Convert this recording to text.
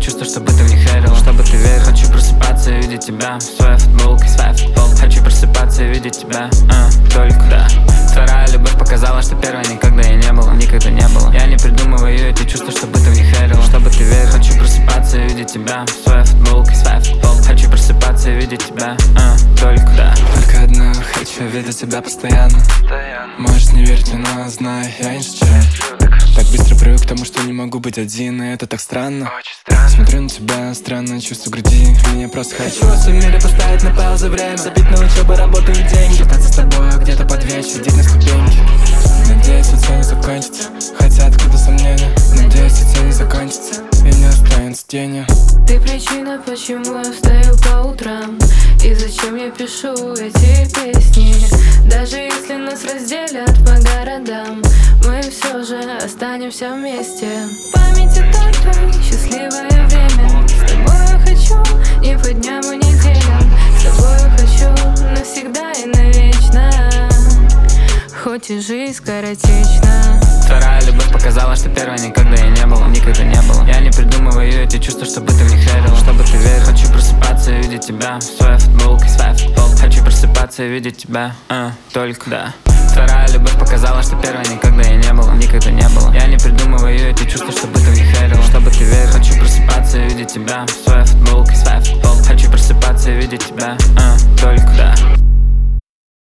чувство, чтобы ты в них верил, чтобы ты верил. Хочу просыпаться и видеть тебя в своей футболке, Хочу просыпаться и видеть тебя, только да. Вторая любовь показала, что первой никогда и не было, никогда не было. Я не придумываю эти чувства, чтобы ты в них верил, чтобы ты верил. Хочу просыпаться и видеть тебя в своей футболке, Хочу просыпаться и видеть тебя, только да. Только одно, хочу видеть тебя постоянно. Можешь не верить, но знай, я не шучу. Так быстро привык к тому, что не могу быть один, и это так странно. Смотрю на тебя, странное чувство в груди, и я просто хочу во всем мире поставить на паузу время, забить на учебу, работу и деньги, считаться с тобой где-то под вечер, сидеть на ступеньке. Надеюсь, все не закончится, хотя откуда сомнения. Надеюсь, все не закончится, и не останется тени. Ты причина, почему я встаю по утрам, и зачем я пишу эти песни. Даже если нас разделят по городам, мы все же останемся вместе. В памяти только счастливое время. С тобой я хочу не по дням и неделям. С тобой я хочу навсегда и навечно, хоть и жизнь скоротечна. Вторая любовь показала, что первой никогда и не было, никогда не было. Я не придумываю эти чувства, чтобы ты в них верил, чтобы ты верил. Хочу просыпаться и видеть тебя в своей футболке, Хочу просыпаться и видеть тебя, только да. Вторая любовь показала, что первой никогда и не было, никогда не было. Я не придумываю эти чувства, чтобы ты в них верил, чтобы ты верил. Хочу просыпаться и видеть тебя в своей футболке, Хочу просыпаться и видеть тебя, только да.